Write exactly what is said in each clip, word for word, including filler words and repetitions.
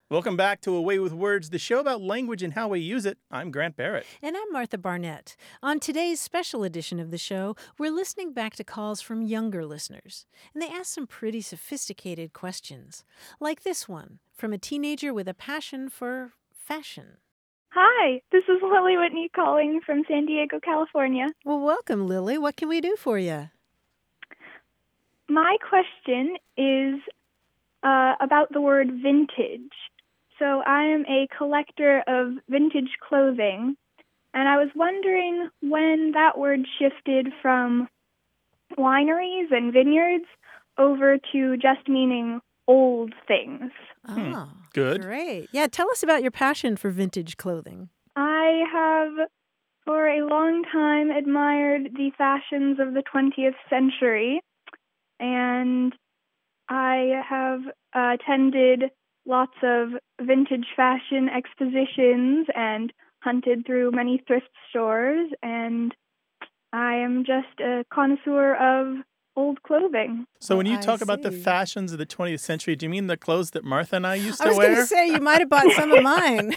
Welcome back to Away with Words, the show about language and how we use it. I'm Grant Barrett. And I'm Martha Barnett. On today's special edition of the show, we're listening back to calls from younger listeners. And they ask some pretty sophisticated questions, like this one from a teenager with a passion for fashion. Hi, this is Lily Whitney calling from San Diego, California. Well, welcome, Lily. What can we do for you? My question is uh, about the word vintage. So I am a collector of vintage clothing, and I was wondering when that word shifted from wineries and vineyards over to just meaning old things. Oh, Hmm, good. Great. Yeah, tell us about your passion for vintage clothing. I have, for a long time, admired the fashions of the twentieth century, and I have uh, attended lots of vintage fashion expositions and hunted through many thrift stores, and I am just a connoisseur of old clothing. So when you I talk about the see. fashions of the twentieth century, do you mean the clothes that Martha and I used I to was going wear? to say you might have bought some of mine.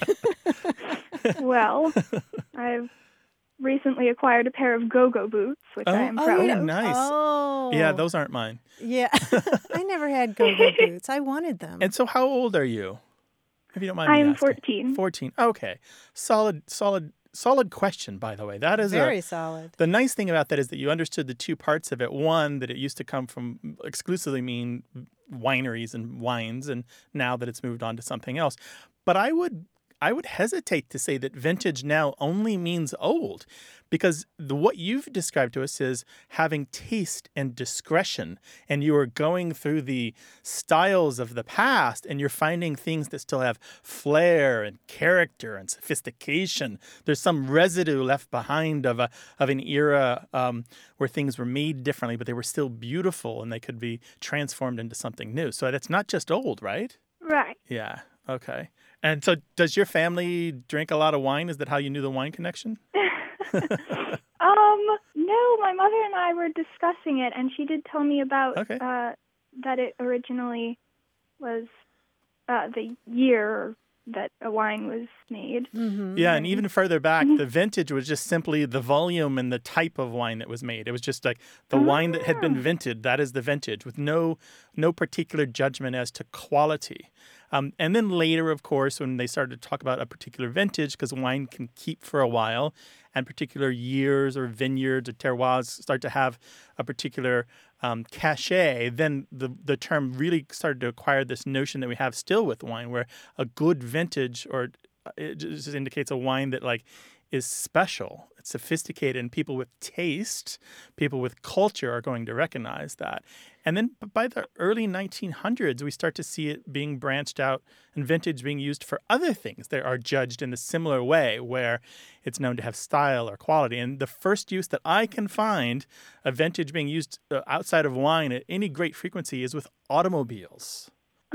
Well, I've recently acquired a pair of go-go boots, which Oh, I am oh, proud yeah. of. Nice. Oh. Yeah, those aren't mine. Yeah. I never had go-go boots. I wanted them. And so how old are you? If you don't mind me I'm asking. fourteen. fourteen. Okay. Solid, solid, solid question, by the way. That is Very a... solid. The nice thing about that is that you understood the two parts of it. One, that it used to come from exclusively mean wineries and wines, and now that it's moved on to something else. But I would I would hesitate to say that vintage now only means old, because the, what you've described to us is having taste and discretion, and you are going through the styles of the past, and you're finding things that still have flair and character and sophistication. There's some residue left behind of a of an era um, where things were made differently, but they were still beautiful, and they could be transformed into something new. So that's not just old, right? Right. Yeah. Okay. And so does your family drink a lot of wine? Is that how you knew the wine connection? Um, no, my mother and I were discussing it, and she did tell me about Okay. uh, that it originally was uh, the year that a wine was made. Mm-hmm. Yeah, and even further back, the vintage was just simply the volume and the type of wine that was made. It was just like the wine that had been Ah. vinted, that is the vintage, with no no particular judgment as to quality. Um, and then later, of course, when they started to talk about a particular vintage, because wine can keep for a while, and particular years or vineyards or terroirs start to have a particular um, cachet, then the the term really started to acquire this notion that we have still with wine, where a good vintage, or it just indicates a wine that like is special, it's sophisticated, and people with taste, people with culture are going to recognize that. And then by the early nineteen hundreds, we start to see it being branched out and vintage being used for other things that are judged in a similar way, where it's known to have style or quality. And the first use that I can find of vintage being used uh, outside of wine at any great frequency is with automobiles.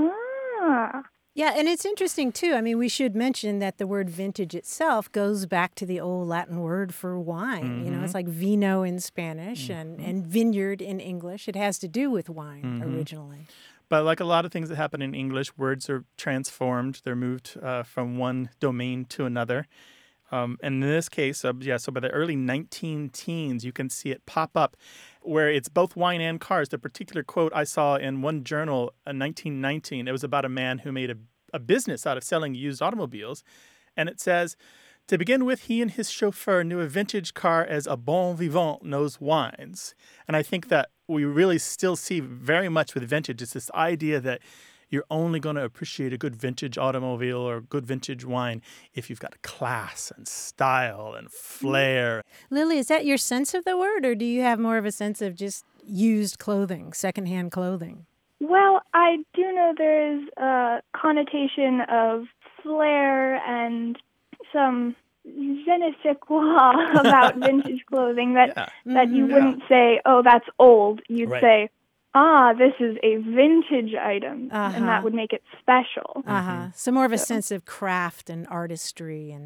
Ah. Yeah, and it's interesting, too. I mean, we should mention that the word vintage itself goes back to the old Latin word for wine. You know, it's like vino in Spanish and, and vineyard in English. It has to do with wine originally. But like a lot of things that happen in English, words are transformed. They're moved uh, from one domain to another. Um, and in this case, uh, yeah, so by the early nineteen teens, you can see it pop up where it's both wine and cars. The particular quote I saw in one journal in nineteen nineteen, it was about a man who made a, a business out of selling used automobiles. And it says, to begin with, he and his chauffeur knew a vintage car as a bon vivant knows wines. And I think that we really still see very much with vintage, it's this idea that you're only going to appreciate a good vintage automobile or good vintage wine if you've got class and style and flair. Lily, is that your sense of the word, or do you have more of a sense of just used clothing, secondhand clothing? Well, I do know there is a connotation of flair and some je ne sais quoi about vintage clothing that, Yeah. that you Mhm. wouldn't say, oh, that's old. You'd Right. say, ah, this is a vintage item, Uh-huh. and that would make it special. Uh-huh. So more of a sense of craft and artistry and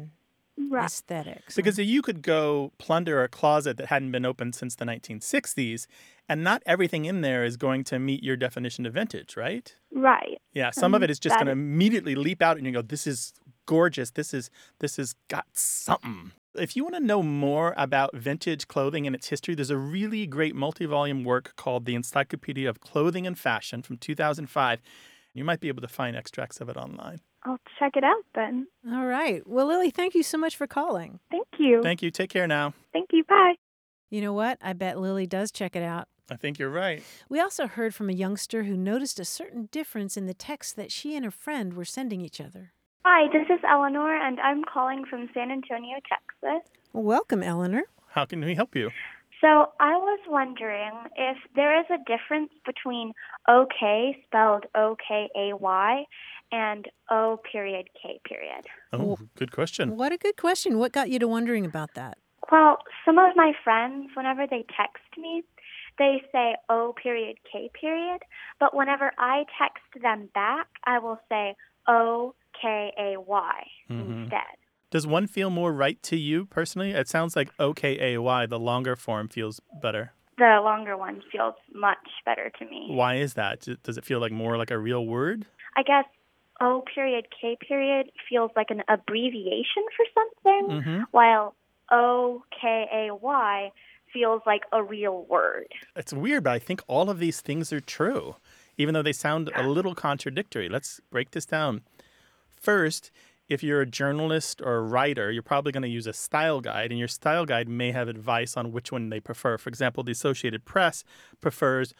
Right. aesthetics. Because you could go plunder a closet that hadn't been opened since the nineteen sixties, and not everything in there is going to meet your definition of vintage, right? Right. Yeah, some of Um, it is just that going to is- immediately leap out and you go, this is gorgeous. This is this has got something. If you want to know more about vintage clothing and its history, there's a really great multi-volume work called The Encyclopedia of Clothing and Fashion from two thousand five. You might be able to find extracts of it online. I'll check it out then. All right. Well, Lily, thank you so much for calling. Thank you. Thank you. Take care now. Thank you. Bye. You know what? I bet Lily does check it out. I think you're right. We also heard from a youngster who noticed a certain difference in the texts that she and her friend were sending each other. Hi, this is Eleanor, and I'm calling from San Antonio, Texas. Welcome, Eleanor. How can we help you? So I was wondering if there is a difference between okay, spelled O K A Y, and O period K period. Oh, good question. What a good question. What got you to wondering about that? Well, some of my friends, whenever they text me, they say O period K period, but whenever I text them back, I will say O K A Y Mhm. instead. Does one feel more right to you personally? It sounds like O K A Y, the longer form, feels better. The longer one feels much better to me. Why is that? D- Does it feel like more like a real word? I guess O period K period feels like an abbreviation for something, Mm-hmm. while O K A Y feels like a real word. It's weird, but I think all of these things are true, even though they sound a little contradictory. Let's break this down. First, if you're a journalist or a writer, you're probably going to use a style guide, and your style guide may have advice on which one they prefer. For example, the Associated Press prefers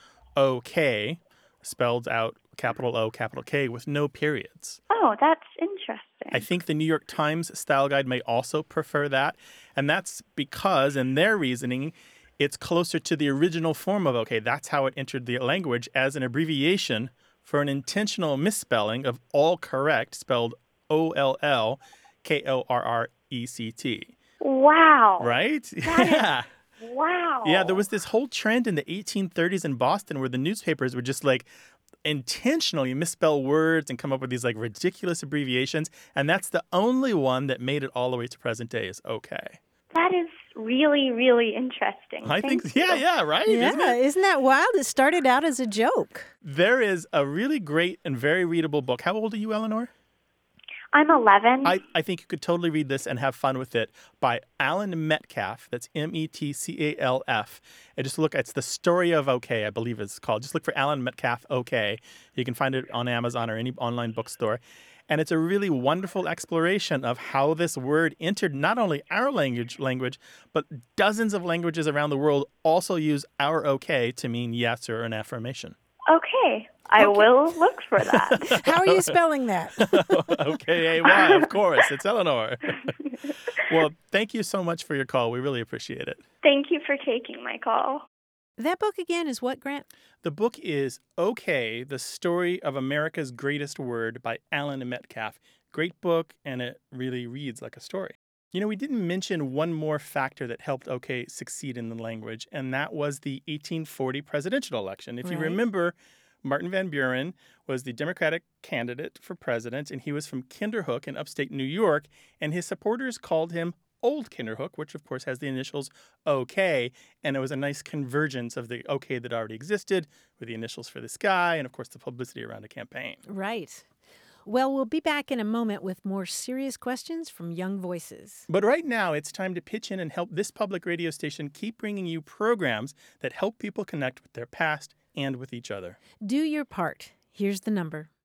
OK, spelled out capital O, capital K, with no periods. Oh, that's interesting. I think the New York Times style guide may also prefer that, and that's because, in their reasoning, it's closer to the original form of OK. That's how it entered the language as an abbreviation for an intentional misspelling of all correct, spelled O L L K O R R E C T. Wow. Right? That is- Yeah. Wow. Yeah, there was this whole trend in the eighteen thirties in Boston where the newspapers would just like intentionally misspell words and come up with these like ridiculous abbreviations. And that's the only one that made it all the way to present day is okay. That is really, really interesting. I Thank think, you. yeah, yeah, right? Isn't Yeah, it? isn't that wild? It started out as a joke. There is a really great and very readable book. How old are you, Eleanor? I'm eleven. I, I think you could totally read this and have fun with it by Alan Metcalf. That's M E T C A L F. And just look, it's The Story of OK, I believe it's called. Just look for Alan Metcalf OK. You can find it on Amazon or any online bookstore. And it's a really wonderful exploration of how this word entered not only our language, language, but dozens of languages around the world also use our OK to mean yes or an affirmation. Okay. I will look for that. How are you spelling that? O K A Y, of course. It's Eleanor. Well, thank you so much for your call. We really appreciate it. Thank you for taking my call. That book again is what, Grant? The book is OK, The Story of America's Greatest Word by Alan Metcalf. Great book, and it really reads like a story. You know, we didn't mention one more factor that helped OK succeed in the language, and that was the eighteen forty presidential election. If you Right. remember, Martin Van Buren was the Democratic candidate for president, and he was from Kinderhook in upstate New York, and his supporters called him Old Kinderhook, which of course has the initials OK, and it was a nice convergence of the OK that already existed with the initials for this guy, and of course the publicity around the campaign. Right. Well, we'll be back in a moment with more serious questions from young voices. But right now, it's time to pitch in and help this public radio station keep bringing you programs that help people connect with their past and with each other. Do your part. Here's the number.